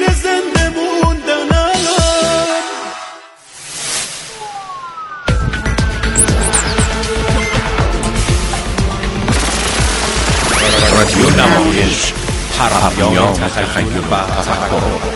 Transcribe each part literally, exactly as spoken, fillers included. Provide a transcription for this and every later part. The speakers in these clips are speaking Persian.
زنده موندنم. رادیو نمایش، پیام تخیل و تفکر.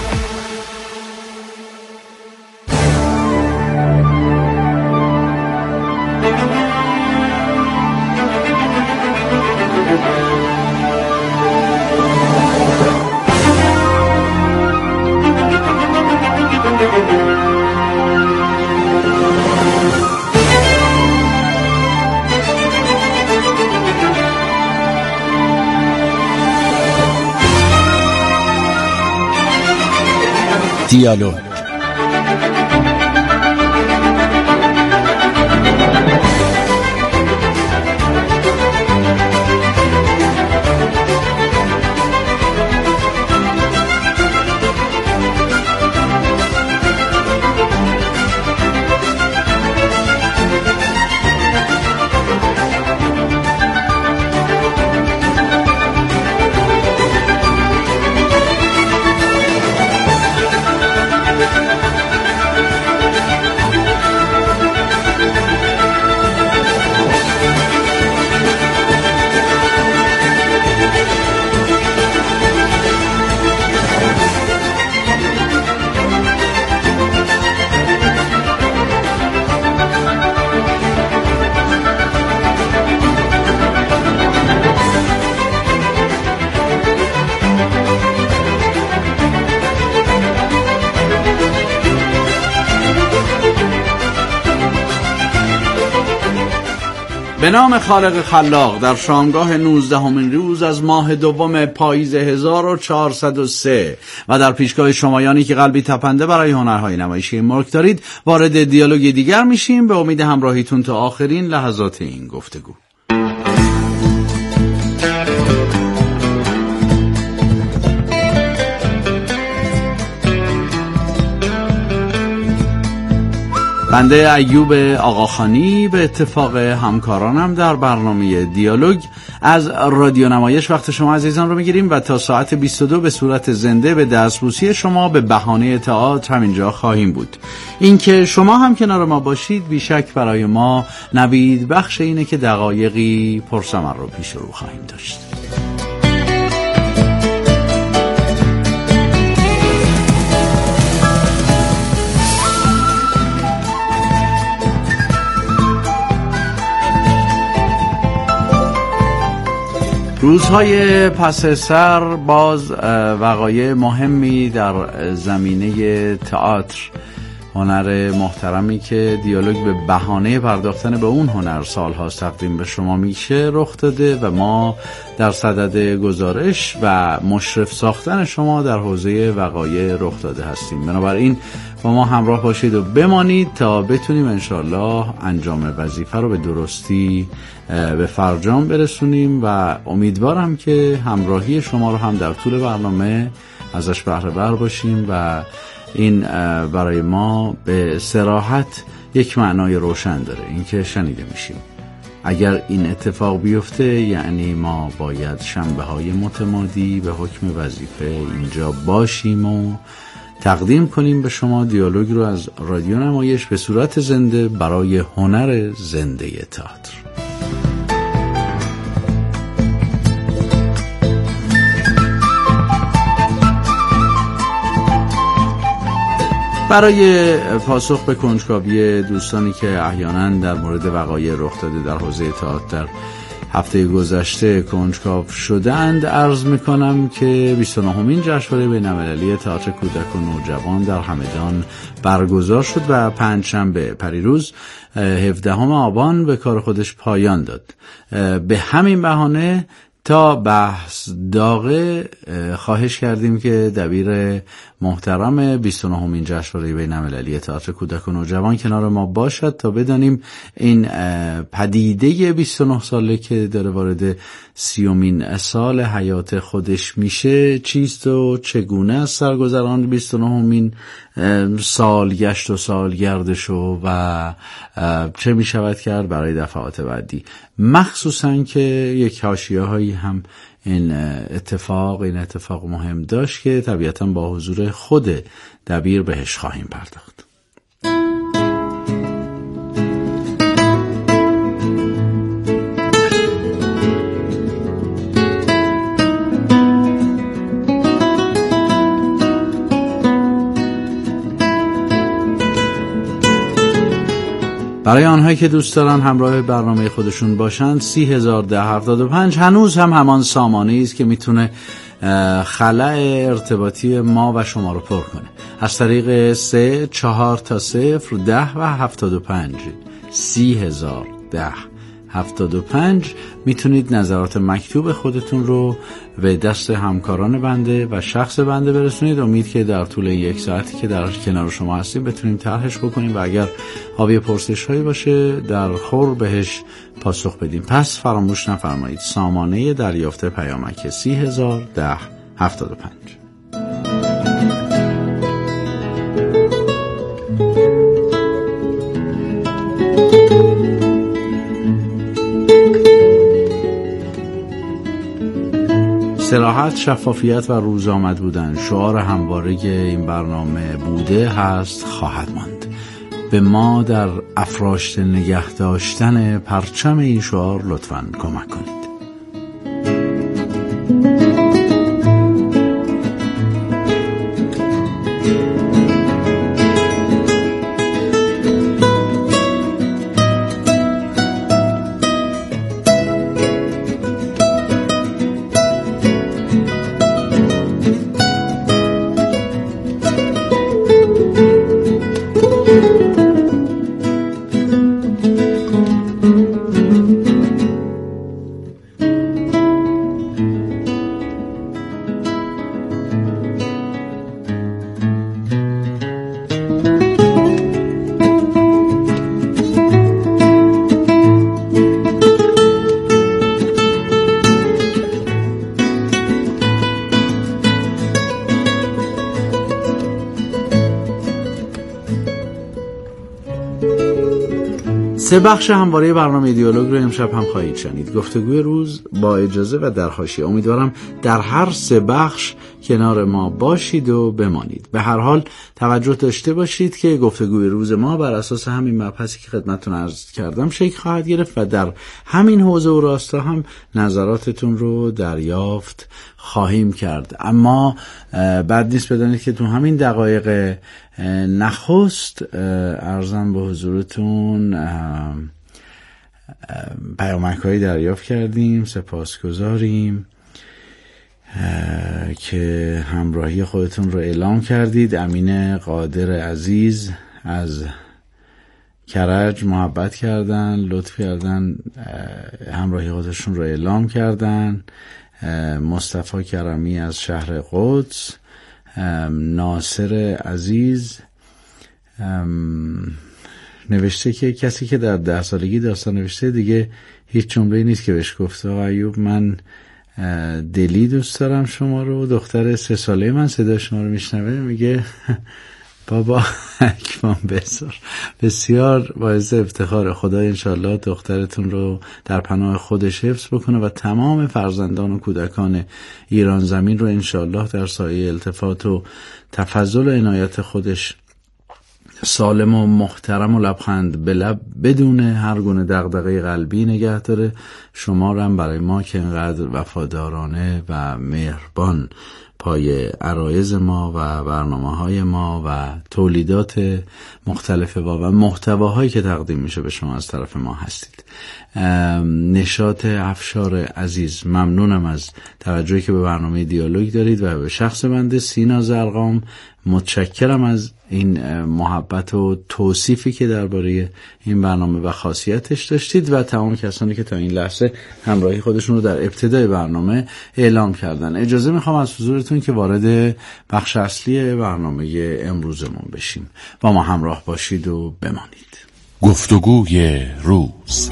دیالوگ به نام خالق خلاق. در شامگاه نوزدهمین روز از ماه دوم پاییز هزار و چهارصد و سه و در پیشگاه شمایانی که قلبی تپنده برای هنرهای نمایشی ملک دارید، وارد دیالوگ دیگر میشیم به امید همراهیتون تا آخرین لحظات این گفتگو. بنده ایوب آقاخانی به اتفاق همکارانم در برنامه دیالوگ از رادیو نمایش وقت شما عزیزان رو میگیریم و تا ساعت بیست و دو به صورت زنده به دستبوسی شما به بهانه تئاتر همینجا خواهیم بود. اینکه شما هم کنار ما باشید بیشک برای ما نوید بخش اینه که دقایقی پرثمر رو پیش رو خواهیم داشت. روزهای پس سر باز وقایع مهمی در زمینه تئاتر، هنر محترمی که دیالوگ به بهانه پرداختن به اون هنر سالهاست تقدیم به شما میشه رخ داده و ما در صدد گزارش و مشرف ساختن شما در حوزه وقایع رخ داده هستیم. بنابراین با ما همراه باشید و بمانید تا بتونیم انشالله انجام وظیفه رو به درستی به فرجام برسونیم و امیدوارم که همراهی شما رو هم در طول برنامه ازش بهره بر باشیم و این برای ما به صراحت یک معنای روشن داره، اینکه شنیده میشیم. اگر این اتفاق بیفته یعنی ما باید شنبه های متمادی به حکم وظیفه اینجا باشیم و تقدیم کنیم به شما دیالوگ رو از رادیو نمایش به صورت زنده برای هنر زنده تئاتر. برای پاسخ به کنجکاوی دوستانی که احیانا در مورد وقایع رخ داده در حوزه تئاتر در هفته گذشته کنجکاو شدند، عرض میکنم که بیست و نهمین جشنواره بین‌المللی تئاتر کودک و نوجوان در همدان برگزار شد و پنجشنبه پریروز هفدهم آبان به کار خودش پایان داد. به همین بهانه تا بحث داغه خواهش کردیم که دبیر محترم بیست و نهمین جشنواره بین‌المللی تئاتر کودک و نوجوان کنار ما باشد تا بدانیم این پدیده بیست و نه ساله که داره وارد سیومین سال حیات خودش میشه چیست و چگونه از سرگذران بیست و نهمین سالگشت و سالگردشو و چه میشود کرد برای دفعات بعدی. مخصوصا که یک حاشیه هایی هم این اتفاق این اتفاق مهم داشت که طبیعتا با حضور خود دبیر بهش خواهیم پرداخت. برای آنهایی که دوست دارن همراه برنامه خودشون باشن سی هزار ده هفتاد و پنج هنوز هم همان سامانه است که میتونه خلأ ارتباطی ما و شما رو پر کنه. از طریق سه چهار تا صفر ده و هفتاد و پنج سی هزار ده هفتاد و پنج میتونید نظرات مکتوب خودتون رو به دست همکاران بنده و شخص بنده برسونید. امید که در طول یک ساعتی که در کنار شما هستیم بتونیم طرحش بکنیم و اگر حاوی پرسش هایی باشه در خور بهش پاسخ بدیم. پس فراموش نفرمایید سامانه دریافت پیامک سی هزار ده هفتاد و پنج. صراحت، شفافیت و روز آمد بودن شعار همواره این برنامه بوده، هست، خواهد ماند. به ما در افراشته نگه داشتن پرچم این شعار لطفاً کمک کنید. سه بخش همواره برنامه دیالوگ رو امشب هم خواهید شنید. گفتگوی روز، با اجازه و در حاشیه. امیدوارم در هر سه بخش کنار ما باشید و بمانید. به هر حال توجه داشته باشید که گفتگوی روز ما بر اساس همین مبحثی که خدمتتون عرض کردم شکل خواهد گرفت و در همین حوزه و راستا هم نظراتتون رو دریافت خواهیم کرد. اما بد نیست بدانید که تو همین دقایق نخست عرضم به حضورتون پیامک هایی دریافت کردیم. سپاسگزاریم که همراهی خودتون رو اعلام کردید. امین قادر عزیز از کرج محبت کردن، لطف کردن، همراهی خودشون رو اعلام کردن. مصطفی کرمی از شهر قدس، ناصر عزیز نوشته که کسی که در ده سالگی داستان نوشته دیگه هیچ جمله‌ای نیست که بهش گفته آقا ایوب من دلی دوست دارم شما رو. دختر سه ساله من صدا شما رو میشنوه میگه بابا اکبان بسار. بسیار باعث افتخار. خدا انشالله دخترتون رو در پناه خودش حفظ بکنه و تمام فرزندان و کودکان ایران زمین رو انشالله در سایه التفات و تفضل و عنایت خودش سالم و محترم و لبخند به لب بدون هر گونه دغدغه قلبی نگه داره. شما رو هم برای ما که اینقدر وفادارانه و مهربان پای عرایض ما و برنامه‌های ما و تولیدات مختلف و محتواهایی که تقدیم میشه به شما از طرف ما هستید. نشاط افشار عزیز، ممنونم از توجهی که به برنامه دیالوگ دارید و به شخص بنده سینا زرقام متشکرم از این محبت و توصیفی که درباره این برنامه و خاصیتش داشتید و تمام کسانی که تا این لحظه همراهی خودشون رو در ابتدای برنامه اعلام کردن. اجازه میخوام از حضورتون که وارد بخش اصلی برنامه امروزمون بشیم. با ما همراه باشید و بمانید. گفتگوی روز.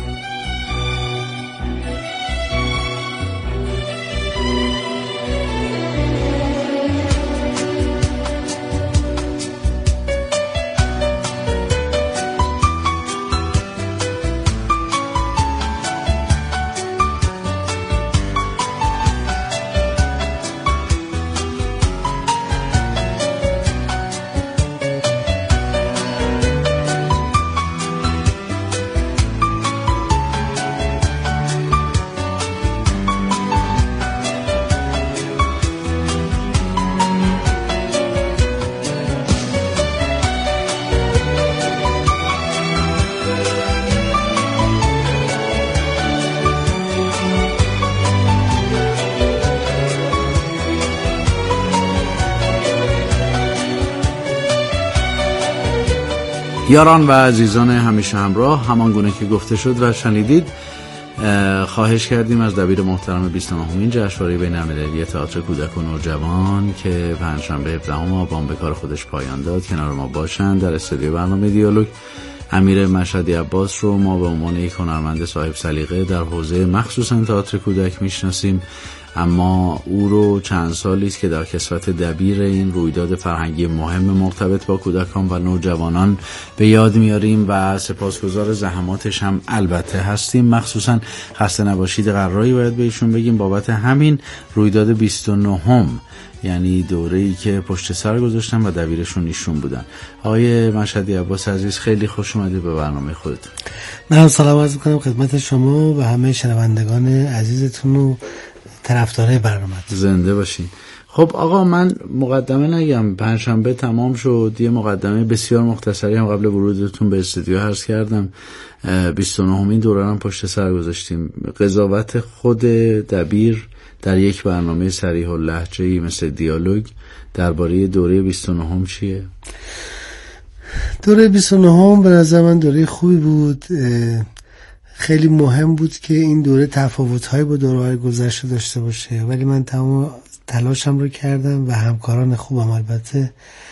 یاران و عزیزان همیشه همراه، همان گونه که گفته شد و شنیدید، خواهش کردیم از دبیر محترم بیست و نهمین جشنواره بین‌المللی تئاتر کودک و نوجوان که پنجشنبه هفدهم آبان به کار خودش پایان داد کنار ما باشند. در استودیو برنامه دیالوگ امیر مشهدی عباس رو ما به عنوان یک هنرمند صاحب سلیقه در حوزه مخصوصا تئاتر کودک میشناسیم، اما او رو چند سالی است که در کسوت دبیر این رویداد فرهنگی مهم مرتبط با کودکان و نوجوانان به یاد میاریم و سپاسگزار زحماتش هم البته هستیم. مخصوصا خسته نباشید قراری باید به ایشون بگیم بابت همین رویداد بیست و نهم، یعنی دوره‌ای که پشت سر گذاشتن و دبیرشون ایشون بودن. آقای مشهدی عباس عزیز، خیلی خوش اومدید به برنامه خودتون. من سلام عرض می‌کنم خدمت شما و همه شنوندگان عزیزتون و طرفدارای برنامه. زنده باشین. خب آقا، من مقدمه نگم، پنجشنبه تمام شد، یه مقدمه بسیار مختصری هم قبل ورودتون به استودیو عرض کردم. بیست و نهمین دوره هم پشت سر گذاشتیم. قضاوت خود دبیر در یک برنامه صریح اللهجه‌ای مثل دیالوگ درباره دوره بیست و نهم چیه؟ دوره بیست و نهم به نظر من دوره خوبی بود. خیلی مهم بود که این دوره تفاوت‌های با دوره‌های گذشته داشته باشه، ولی من تمام تلاشم رو کردم و همکاران خوبم البته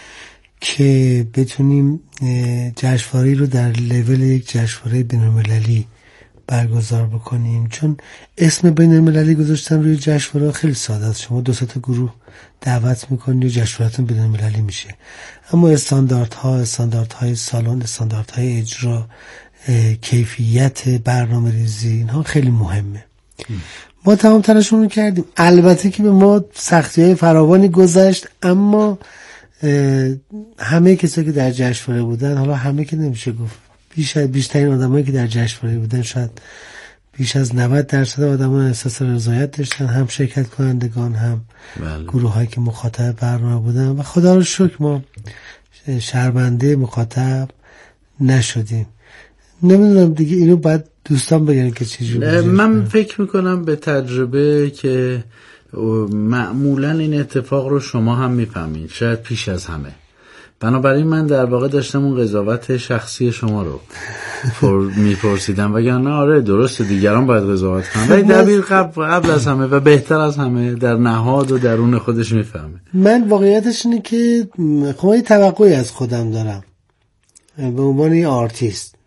که بتونیم جشنواره رو در لول یک جشنواره بین‌المللی برگزار بکنیم. چون اسم بین‌المللی گذاشتن روی جشنواره خیلی ساده است، شما دو سه تا گروه دعوت می‌کنید و جشنواره‌تون بین‌المللی میشه، اما استانداردها، استانداردهای سالن، استانداردهای اجرا، کیفیت برنامه ریزی، اینها خیلی مهمه. ما تمام تلاشمون رو کردیم. البته که به ما سختی‌های فراوانی گذشت، اما همه کسایی که در جشنواره بودن، حالا همه که نمیشه گفت، بیش از بیشترین آدمایی که در جشنواره بودن، شاید بیش از نود درصد آدم‌ها احساس رضایت داشتن، هم شرکت کنندگان هم گروه‌هایی که مخاطب برنامه بودن، و خدا رو شکر ما شرمنده مخاطب نشدیم. نمیدونم دیگه، اینو بعد دوستان بگن که چجوری. من فکر میکنم به تجربه که معمولا این اتفاق رو شما هم میفهمید، شاید پیش از همه. بنابراین من در واقع داشتم اون قضاوت شخصی شما رو میپرسیدم، وگرنه آره درسته دیگران باید قضاوت کنن، ولی دبیر قبل, قبل از همه و بهتر از همه در نهاد و درون خودش میفهمه. من واقعیتش اینه که خب یه توقعی از خودم دارم به عنوان یه آرتیست.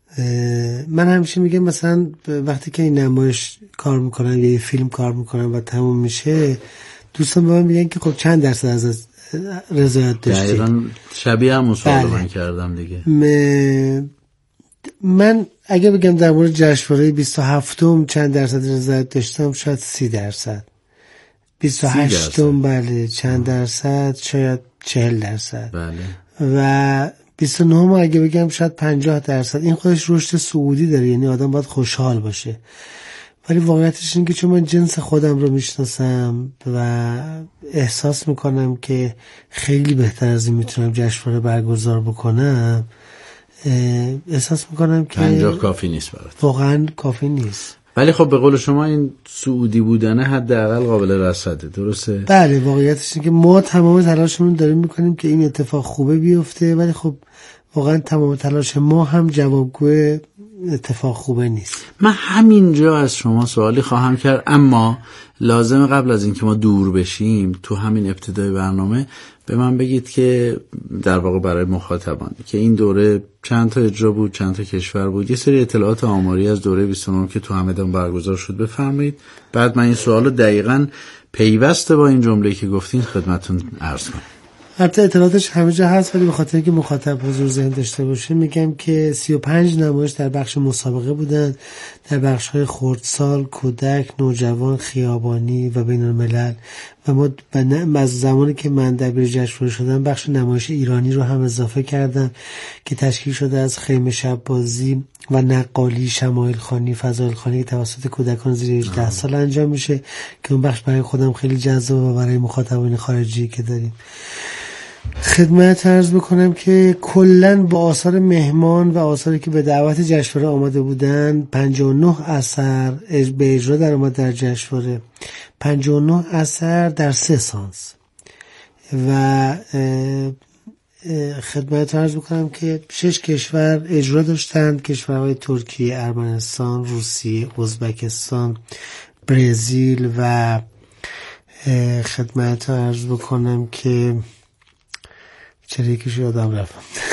من همیشه میگم مثلا وقتی که این نمایش کار میکنن یا یه فیلم کار میکنن و تموم میشه، دوستان به من میگن که خب چند درصد از رضایت داشتی؟ دقیقاً شبیه همون سوال من کردم دیگه. م... من اگه بگم در مورد جشنواره بیست و هفتم چند درصد رضایت داشتم، شاید سی درصد. بیست و هشتم بله چند درصد، شاید چهل درصد. بله. و بیست و نهم اگه بگم شاید پنجاه درصد. این خودش رشد صعودی داره، یعنی آدم باید خوشحال باشه. ولی واقعیتش اینه که چون من جنس خودم رو میشناسم و احساس میکنم که خیلی بهتر از این میتونم جشنواره برگزار بکنم، احساس میکنم که پنجاه کافی نیست برات. واقعا کافی نیست. ولی خب به قول شما این سعودی بودنه حداقل قابل رصده، درسته؟ بله، واقعیتش اینه که ما تمام تلاشمون داریم میکنیم که این اتفاق خوبه بیفته، ولی خب واقعا تمام تلاش ما هم جوابگوی اتفاق خوبه نیست. من همینجا از شما سوالی خواهم کرد، اما لازمه قبل از اینکه ما دور بشیم تو همین ابتدای برنامه به من بگید که در واقع برای مخاطبان که این دوره چند تا اجرا بود، چند تا کشور بود، یه سری اطلاعات آماری از دوره بیست و نه که تو همدان برگزار شد بفرمایید. بعد من این سوالو دقیقاً پیوسته با این جمله‌ای که گفتین خدمتتون عرض کنم. البته اطلاعاتش همه جا هست، ولی به خاطر اینکه مخاطب حضور ذهن داشته باشه میگم که سی و پنج نمایش در بخش مسابقه بودن، در بخش‌های خردسال، کودک، نوجوان، خیابانی و بین‌الملل. و ما از زمانی که من دبیر جشنواره شدم بخش نمایش ایرانی رو هم اضافه کردم که تشکیل شده از خیمه شب بازی و نقالی، شمایل خوانی، فضایل خوانی که توسط کودکان زیر هجده سال انجام میشه که اون بخش برای خودم خیلی جذاب و برای مخاطبان خارجی که داریم. خدمت عرض بکنم که کلن با آثار مهمان و آثاری که به دعوت جشنواره آمده بودن پنجاه و نه اثر به اجرا در آمد در جشنواره، پنجاه و نه اثر در سه سانس و خدمت عرض بکنم که شش کشور اجرا داشتند، کشورهای ترکیه، ارمنستان، روسیه، ازبکستان، برزیل و خدمت عرض بکنم که چرا یکیش یادم رفت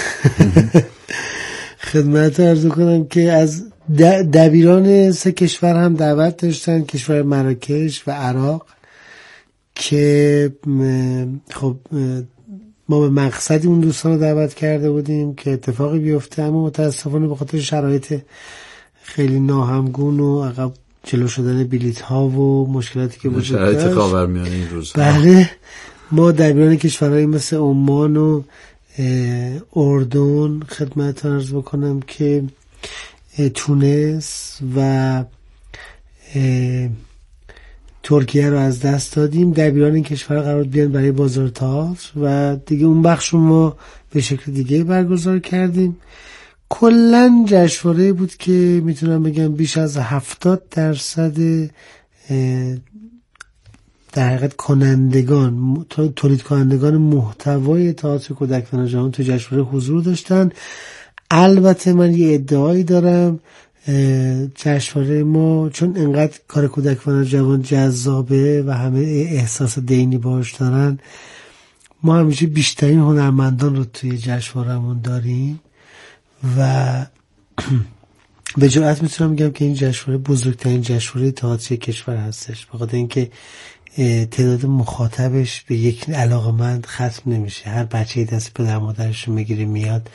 خدمت عرض بکنم که از دبیران سه کشور هم دعوت داشتن، کشور مراکش و عراق، که خب ما به مقصدی اون دوستان رو دعوت کرده بودیم که اتفاقی بیفته، اما متاسفانه به خاطر شرایط خیلی ناهمگون و عقب جلو شدن بلیط ها و مشکلاتی که وجود داشت، شرایط خاورمیانه این روزها، بله، ما دبیران کشورهایی مثل عمان و اردن خدمت عرض بکنم که تونس و ترکیه رو از دست دادیم. دبیران این کشور قرار بیان برای بازار تئاتر و دیگه اون بخش رو ما به شکل دیگه برگزار کردیم. کلن جشنواره بود که میتونم بگم بیش از هفتاد درصد در حقیقت کنندگان، تولید کنندگان محتوای تئاتر کودک و نوجوان تو جشنواره حضور داشتن. البته من یه ادعایی دارم، جشنواره ما چون انقدر کار کودک و نوجوان جذابه و همه احساس دینی باش دارن، ما همیشه بیشترین هنرمندان رو توی جشنواره‌مون داریم و به جرئت میتونم بگم که این جشنواره بزرگترین جشنواره تئاتر کشور هستش، بخاطر اینکه تعداد مخاطبش به یک علاقه‌مند ختم نمیشه. هر بچه‌ای دست پدر مادرش رو میگیره میاد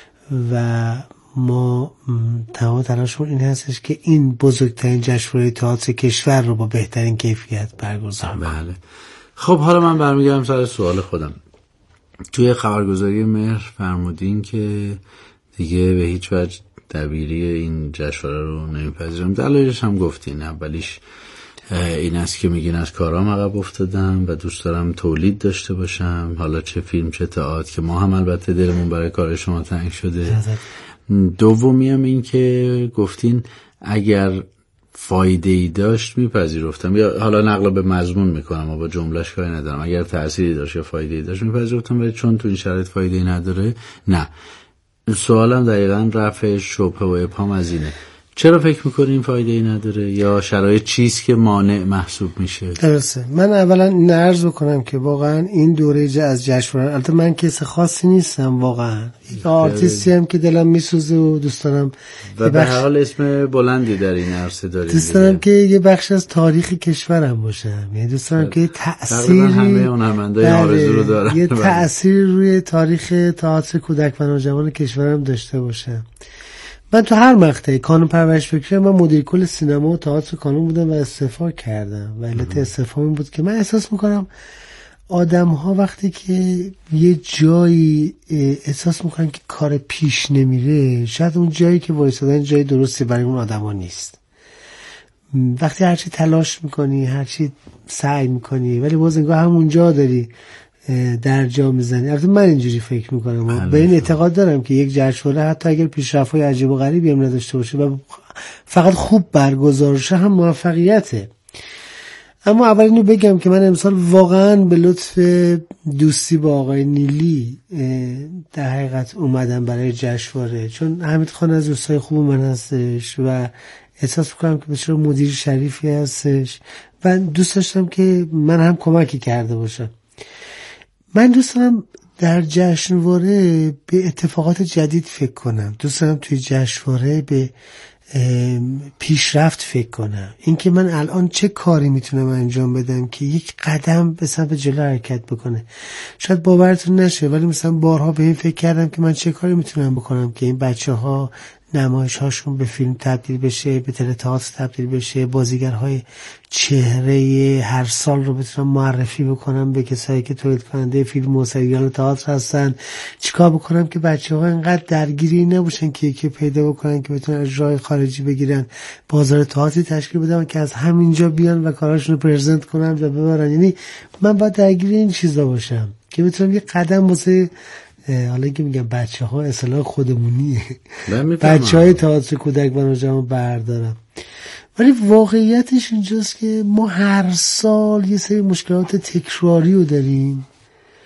و ما تمام تلاشمون این هستش که این بزرگترین جشنواره تئاتر کشور رو با بهترین کیفیت برگزار کنیم. بله. خب حالا من برمیگردم سر سوال خودم. توی خبرگزاری مهر فرمودین که دیگه به هیچ وجه دبیری این جشنواره رو نمیپذیرم. دلایلش هم گفتین. اولیش این است که میگین از کارام عقب افتادم و دوست دارم تولید داشته باشم، حالا چه فیلم چه تئاتر، که ما هم البته دلمون برای کار شما تنگ شده. دومی هم این که گفتین اگر فایده ای داشت میپذیرفتم، یا حالا نقل به مضمون میکنم و با جملهش کاری ندارم، اگر تأثیری داشت یا فایده ای داشت میپذیرفتم، ولی چون تو این شرایط فایده ای نداره نه. سوالم دقیقاً رفع شبهه و ابهام از اینه، چرا فکر میکنی این فایده ای نداره یا شرایط چیست که مانع محسوب میشه؟ درسته. من اولا این عرض بکنم که واقعا این دوره از جشنواره، البته من کس خاصی نیستم، واقعا یک آرتیستی هم که دلم میسوزه و دوست دارم و به هر حال اسم بلندی در این عرصه داریم، دوست دارم که یه بخش از تاریخ کشورم باشم، یعنی دوست دارم که تأثیری همه هنرمندای آرزو رو دارن یه تأثیری روی تاریخ تئاتر کودک و نوجوان کشورم داشته باشم. من تو هر مقطعی کانون پرورش فکری من مدیر کل سینما و تئاتر کانون بودم و استعفا کردم و علت استعفام این بود که من احساس میکنم آدم ها وقتی که یه جایی احساس میکنن که کار پیش نمیره، شاید اون جایی که وایسادن جای درستی برای اون آدم ها نیست. وقتی هرچی تلاش میکنی، هرچی سعی میکنی، ولی باز انگار همون جا داری در جا میزنی. البته من اینجوری فکر میکنم، به این اعتقاد دارم که یک جشنواره حتی اگر پیشرفت‌های عجیب و غریبی هم نداشته باشه و فقط خوب برگزار شه هم موفقیته. اما اول اینو بگم که من امسال واقعا به لطف دوستی با آقای نیلی در حقیقت اومدم برای جشنواره، چون حمید خان از دوستای خوب من هستش و احساس میکنم که بسیار مدیر شریفی هستش و دوست داشتم که من هم کمکی کرده باشم. من دوست دارم در جشنواره به اتفاقات جدید فکر کنم، دوست دارم توی جشنواره به پیشرفت فکر کنم، اینکه من الان چه کاری میتونم انجام بدم که یک قدم به سمت جلو حرکت بکنه. شاید باورتون نشه ولی مثلا بارها به این فکر کردم که من چه کاری میتونم بکنم که این بچه ها نمایش هاشون به فیلم تبدیل بشه، به تئاتر تبدیل بشه، بازیگرهای چهره هر سال رو بتونم معرفی بکنم به کسایی که تولید کننده فیلم و سریال تئاتر هستن. چیکار بکنم که بچه‌ها اینقدر درگیری نباشن که یکی پیدا بکنن که بتونن اجرای خارجی بگیرن، بازار تئاتری تشکیل بدن که از همینجا بیان و کاراشون رو پرزنت کنن و ببرن. یعنی من باید درگیری این چیزا باشم که بتونم یه قدم واسه حالا که میگم بچه ها اصطلاح خودمونیه، بچه های تئاتر کودک و نوجوان بردارم. ولی واقعیتش اینجاست که ما هر سال یه سری مشکلات تکراری رو داریم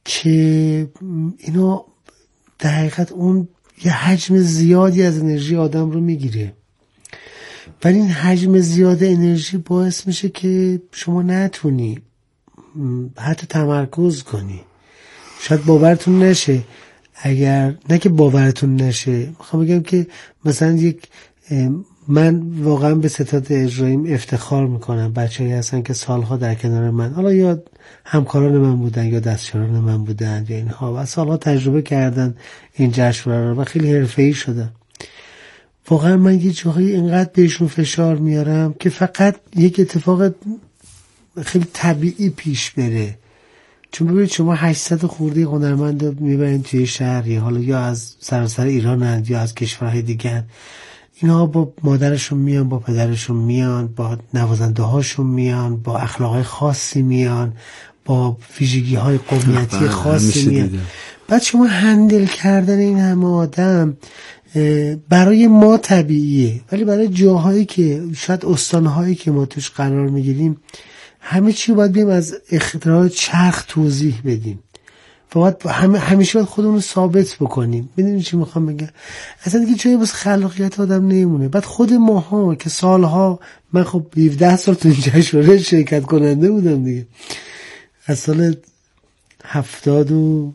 که اینا در حقیقت اون یه حجم زیادی از انرژی آدم رو میگیره، ولی این حجم زیاد انرژی باعث میشه که شما نتونی حتی تمرکز کنی. شاید باورتون نشه، اگر نه که باورتون نشه، میخوام بگم که مثلا یک من واقعا به ستاد اجراییم افتخار میکنم. بچه‌ای هستن که سالها در کنار من، حالا یا همکاران من بودن یا دستیاران من بودن یا اینها، و سالها تجربه کردن این جشنواره رو و خیلی حرفه‌ای شدن. واقعا من یه جاهایی اینقدر بهشون فشار میارم که فقط یک اتفاق خیلی طبیعی پیش بره. چون ببینید شما هشتصد خورده هنرمند رو میبرین توی شهری، حالا یا از سراسر ایران یا از کشورهای دیگر، اینا با مادرشون میان، با پدرشون میان، با نوازنده هاشون میان، با اخلاقای خاصی میان، با ویژگی های قومیتی خاصی میان. بعد شما هندل کردن این همه آدم برای ما طبیعیه، ولی برای جاهایی که شاید استانهایی که ما توش قرار میگیریم همه چی باید بیم از اختراع چرخ توضیح بدیم و باید همه همیشه باید خودمون رو ثابت بکنیم. میدونید چی میخوام بگم؟ اصلا دیگه جایی بس خلاقیت آدم نمیمونه. بعد خود ماها که سالها، من خب هفده سال تو این جشنواره شرکت کننده بودم دیگه، از سال هفتاد و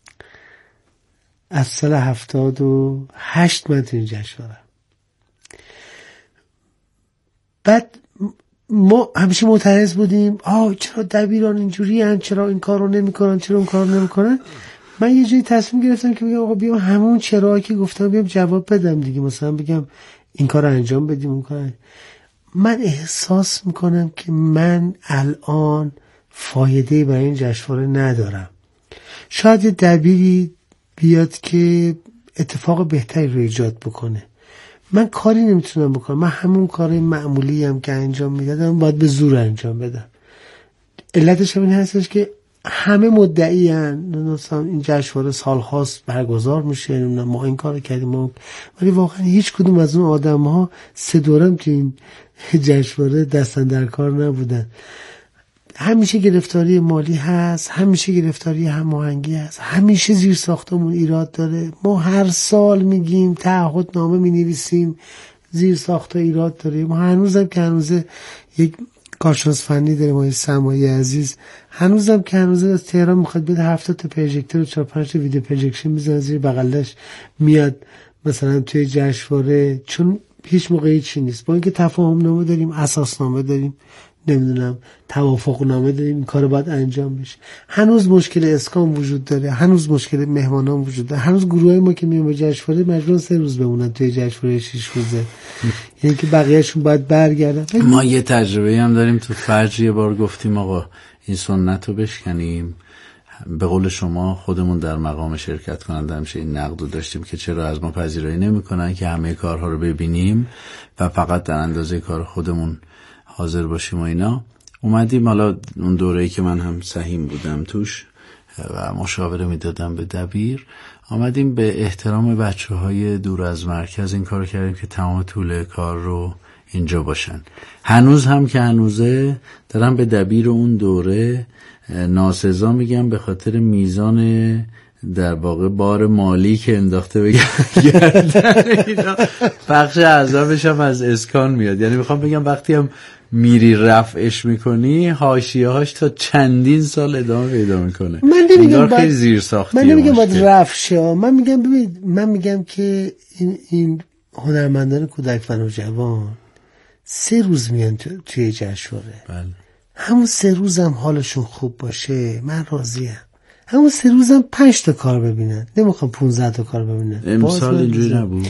از سال هفتاد و هشت من تو این جشنواره. بعد ما همیشه معترض بودیم، آه چرا دبیران اینجوری هن، چرا این کار رو نمی کنن، چرا اون کار رو نمی کنن. من یه جایی تصمیم گرفتم که بگم آقا بیام همون چرا که گفتم بیام جواب بدم دیگه. مثلا بگم این کار رو انجام بدیم، اون کار. من احساس میکنم که من الان فایده برای این جشنواره ندارم. شاید یه دبیری بیاد که اتفاق بهتری رو ایجاد بکنه. من کاری نمیتونم بکنم. من همون کار معمولی هم که انجام میدادم باید به زور انجام بدم. علتش همین هستش که همه مدعی هن این جشنواره سال هاست برگزار میشه، ما این کار کردیم، ولی واقعا هیچ کدوم از اون آدم ها سه دورم که این جشنواره دستن در کار نبودن. همیشه گرفتاری مالی هست، همیشه گرفتاری هماهنگی هست، همیشه زیر ساختمون ایراد داره. ما هر سال میگیم تعهد نامه مینویسیم، زیر ساخت ایراد داره. ما هنوزم که هنوزه یک کارشناس فنی داریم، ما سمایی عزیز، هنوزم که هنوزه از تهران میخواد بده هفتاد تا پروژکتور و چهار پنج تا ویدیو پروژکشن میزنه زیر بغلش میاد مثلا توی جشنواره، چون هیچ موقعی چی نیست. با اینکه تفاهم نامه داریم، اساس نامه داریم، نمیدونم توافق نامه داریم، این کار باید انجام بشه. هنوز مشکل اسکان وجود داره، هنوز مشکل مهمانان وجود داره، هنوز گروهای ما که میان به جشنواره مجبورن سه روز بمونن توی جشنواره شش روزه، یعنی که بقیه‌شون باید برگردن. ما یه تجربه هم داریم تو فرج، یه بار گفتیم آقا این سنت رو بشکنیم. به قول شما خودمون در مقام شرکت کننده همیشه این نقد رو داشتیم که چرا از ما پذیرایی نمی‌کنن که همه کارها رو ببینیم و فقط در اندازه کار خودمون حاضر باشیم و اینا. اومدیم، حالا اون دوره‌ای که من هم سهیم بودم توش و مشاوره میدادم به دبیر، آمدیم به احترام بچه‌های دور از مرکز این کارو کردیم که تمام طول کار رو اینجا باشن. هنوز هم که هنوزه دارم به دبیر اون دوره ناسزا میگم به خاطر میزان در واقع بار مالی که انداخته بگردن اینا. بخش اعظمش هم از اسکان میاد. یعنی میخوام بگم وقتی هم میری رفعش میکنی حاشیه هاش تا چندین سال ادامه پیدا میکنه. من نمیگم باید خیلی زیر ساختی، من نمیگم باید رفع شه. من میگم ببینید، من میگم که این این هنرمندان کودک و نوجوان سه روز میان تو، توی جشنواره. بله. همون سه روزم حالشون خوب باشه من راضیم. همون سه روزم پنج تا کار ببینن، نمیخوام پونزده تا کار ببینن. امسال اینجوری نبود.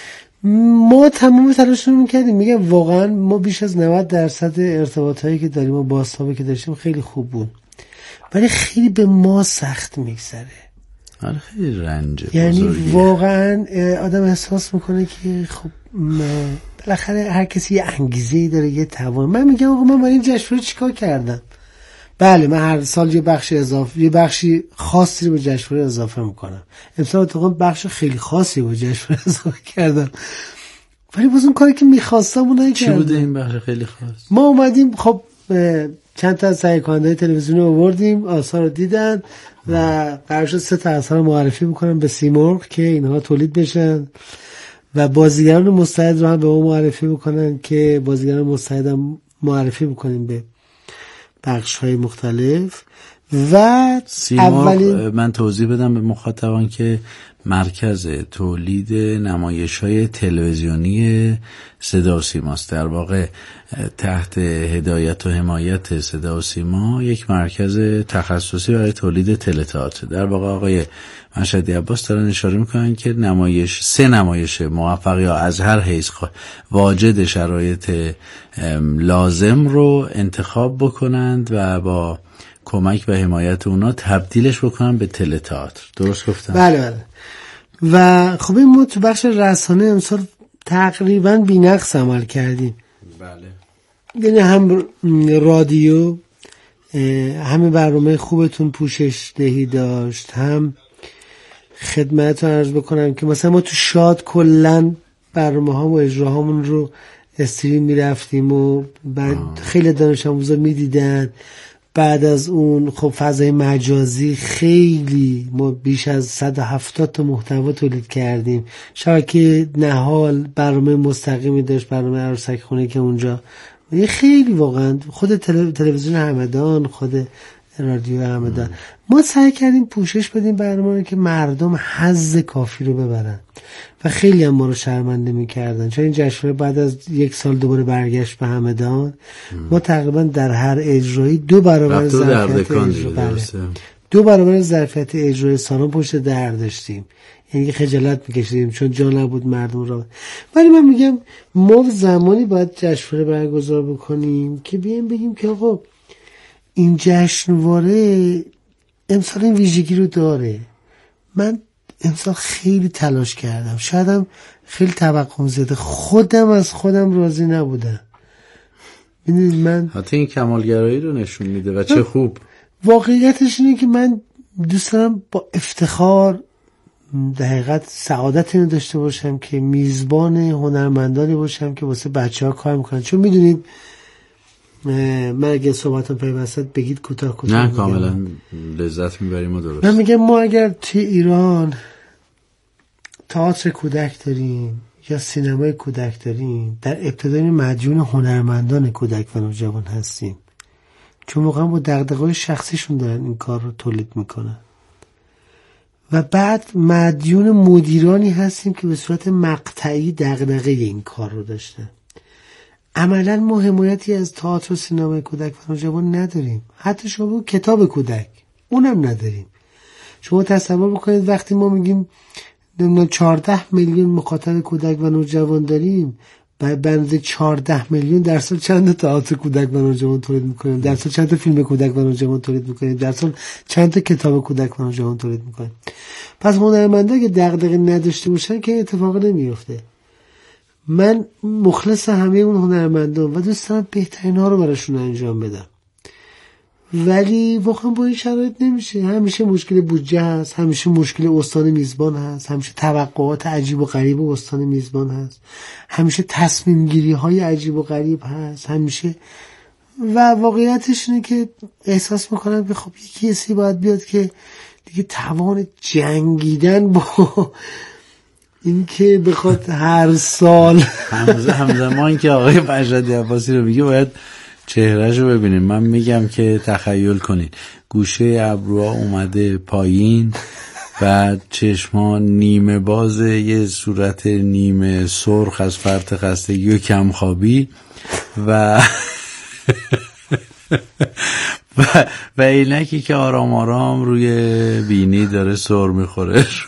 ما تمام تلاشمون میکردیم. میگم واقعا ما بیش از نود درصد ارتباطایی که داریم و بازتابی که داشتیم خیلی خوب بود، ولی خیلی به ما سخت میگذره. آره خیلی رنجه. یعنی بزرگیه. واقعا آدم احساس میکنه که خب بالاخره هر کسی یه انگیزه‌ای داره، یه توان. من میگم آقا من برای این جشنواره چیکار کردم؟ بله من هر سال یه بخش اضافه، یه بخشی خاصی رو به جشنواره اضافه میکنم. امسال اتفاقا بخش خیلی خاصی به جشنواره اضافه کردم، ولی باز اون کاری که میخواستم اون نکردم. چی بوده این بخش خیلی خاص؟ ما اومدیم خب چند تا از تهیه کننده تلویزیون رو آوردیم، آثار رو دیدن و قرار شد سه تا آثار معرفی بکنم به سیمرغ که اینها تولید بشن و بازیگران مستعد رو هم به ما معرفی بکنن که بازیگران مستعد هم معرفی بکنیم به بخش های مختلف. و اولین من توضیح بدم به مخاطبان که مرکز تولید نمایش‌های تلویزیونی صدا و سیماست، در واقع تحت هدایت و حمایت صدا و سیما یک مرکز تخصصی برای تولید تئاتر. در واقع آقای مشهدی عباس دارن اشاره میکنن که نمایش سه نمایش موفق یا از هر حیث واجد شرایط لازم رو انتخاب بکنند و با کمک و حمایت اونا تبدیلش بکنن به تئاتر. درست گفتم؟ بله بله. و خب این ما تو بخش رسانه امسال تقریبا بی‌نقص عمل کردیم. بله. یعنی هم رادیو همه برنامه خوبتون پوشش دهی داشت، هم خدمتتون عرض بکنم که مثلا ما تو شاد کلن برنامه ها و اجراهامون رو استریم میرفتیم و بعد خیلی دانش آموزا میدیدن. بعد از اون خب فضای مجازی خیلی ما بیش از صد و هفتاد تا محتوا تولید کردیم. شبکه نهال برنامه مستقیمی داشت، برنامه عروسک خونه که اونجا یه خیلی واقعا خود تلویزیون همدان، خود رادیو همدان، ما سعی کردیم پوشش بدیم برنامه رو که مردم حظ کافی رو ببرن و خیلی هم ما رو شرمنده میکردن. چون این جشنواره بعد از یک سال دوباره برگشت به همدان. ما تقریبا در هر اجرایی دو برابر ظرفیت اجرا بله. دو برابر ظرفیت اجرای سالن پشت در داشتیم، یعنی خجالت میکشیدیم چون جا نبود مردم را. ولی من میگم ما زمانی باید جشنواره برگزار بکنیم که بیایم بگیم که آقا این جشنواره امسال این ویژگی رو داره. من امسال خیلی تلاش کردم، شایدم خیلی توقعم زیاده، خودم از خودم راضی نبودم. ببینید من حتی این کمالگرایی رو نشون میده و چه خوب. واقعیتش اینه که من دوست دارم با افتخار در حقیقت سعادت اینو داشته باشم که میزبان هنرمندانی باشم که واسه بچه‌ها کار میکنن. چون میدونید من اگه صحبتم پیوستد بگید کوتاه کوتاه نه کاملا لذت میبریم و درست. من میگم ما اگر توی ایران تئاتر کودک داریم یا سینمای کودک داریم، در ابتدای مدیون هنرمندان کودک و نوجوان هستیم، چون موقعا با دغدغه‌های شخصیشون دارن این کار رو تولید میکنن. و بعد مدیون مدیرانی هستیم که به صورت مقطعی دغدغه این کار رو داشتن. عملا ما حمایتی از تئاتر و سینمای کودک و نوجوان نداریم. حتی شما کتاب کودک اونم نداریم. شما تصور بکنید وقتی ما میگیم چهارده میلیون مخاطب کودک و نوجوان داریم، بنده چهارده میلیون در سال چند تئاتر کودک و نوجوان تولید میکنیم، در سال چند تا فیلم کودک و نوجوان تولید میکنیم، در سال چند تا کتاب کودک و نوجوان تولید میکنیم. پس هنرمندا که دغدغه نداشته باشن که اتفاق نمیفته. من مخلص همه اون هنرمندان و دوست دارم بهترین ها رو براشون انجام بدم، ولی واقعا با این شرایط نمیشه. همیشه مشکل بودجه هست، همیشه مشکل استان میزبان هست، همیشه توقعات عجیب و غریب استان میزبان هست، همیشه تصمیم گیری های عجیب و غریب هست، همیشه. و واقعیتش اینه که احساس میکنم که خب یکی کسی باید بیاد که دیگه توان جنگیدن با این که بخواد هر سال همزمان که آقای مشهدی عباسی رو میگه باید چهرهش رو ببینیم. من میگم که تخیل کنین گوشه ابروها اومده پایین، بعد چشما نیمه باز، یه صورت نیمه سرخ از فرط خستگی و کمخوابی و و و عینکی که آرام آرام روی بینی داره سر میخوره.